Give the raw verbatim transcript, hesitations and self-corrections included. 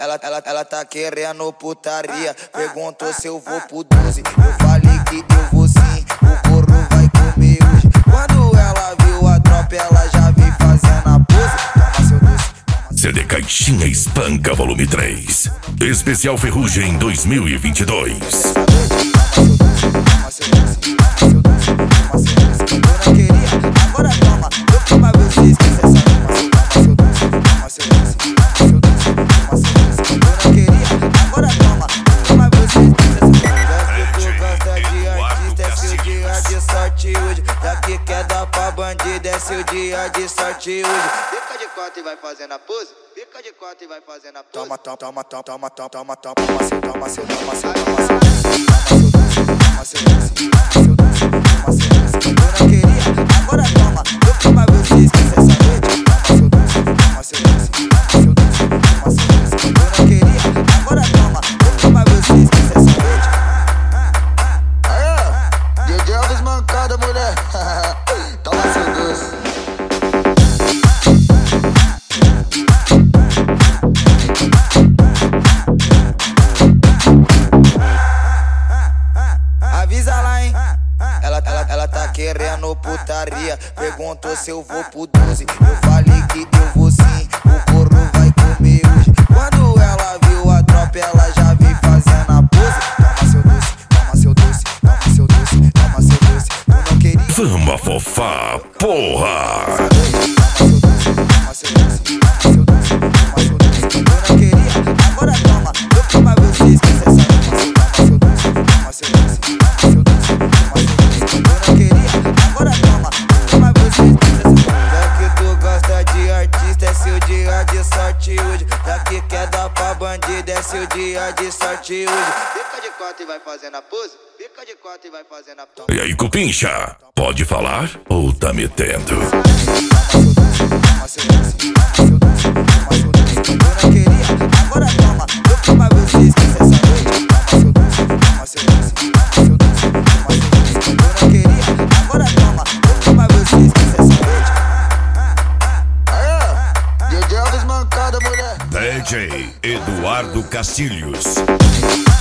ela, ela, ela tá querendo putaria. Perguntou se eu vou pro doze. Eu falei que eu vou sim, o corno vai comer hoje. Quando ela viu a tropa, ela já vem fazendo a pose. Toma seu doce. C D Caixinha Espanca Volume três. Especial Ferrugem dois mil e vinte e dois. Toma seu doce, toma seu doce, toma seu doce. Eu não queria, agora toma. Nunca mais você esquece essa toma. Toma seu doce, toma seu doce, toma seu doce. Eu não queria, agora toma. Nunca mais você esquece essa toma. Já que tu gosta de artista, é seu dia de sorte hoje. Já que quer dar pra bandido, é seu dia de sorte hoje. Fica de quatro e vai fazendo a pose. Fica de quatro e vai fazendo a pose. Toma, toma, toma, toma, toma, toma, toma, toma, toma seu, toma seu, toma seu, toma seu, toma seu doce, toma seu doce, toma seu doce. Eu não queria, agora toma. Nunca mais você esquece essa noite. Toma seu doce, toma seu doce, toma seu doce, toma seu doce. Eu não queria, agora toma. Nunca mais você esquece essa noite. Aê, D J Elvis mancada, mulher. Toma seu doce. Avisa lá, hein? Ela, ela, ela tá querendo putaria. Perguntou se eu vou pro doze. Eu falei que eu vou sim, o corno vai comer hoje. Quando ela viu a tropa, ela já vem fazendo a pose. Toma seu doce, toma seu doce, toma seu doce, toma seu doce. Tu não queria? Vamos afofar, porra! Toma seu doce, toma seu doce, toma seu doce, toma seu doce. Tu não queria? Agora toma. Nunca mais você esquece essa toma. Toma seu doce, toma seu doce, toma seu doce, toma seu doce. Eu não queria, agora toma. Nunca mais você esquece essa toma. Já que tu gosta de artista, é seu dia de sorte hoje. Já que quer dar pra bandido, é seu dia de sorte hoje. Fica de quatro e vai fazendo a pose. Fica de quatro e vai fazendo a pose. E aí, Cupincha, pode falar ou tá metendo? Toma seu doce, toma seu doce, toma seu doce. Eu não queria, agora toma. Nunca mais você esquece essa noite. Toma seu doce, toma seu doce, toma seu doce, toma seu doce. Eu não queria, agora toma. Nunca mais você esquece essa noite. Aê, D J Elvis mancada, mulher. D J Eduardo Castilhos.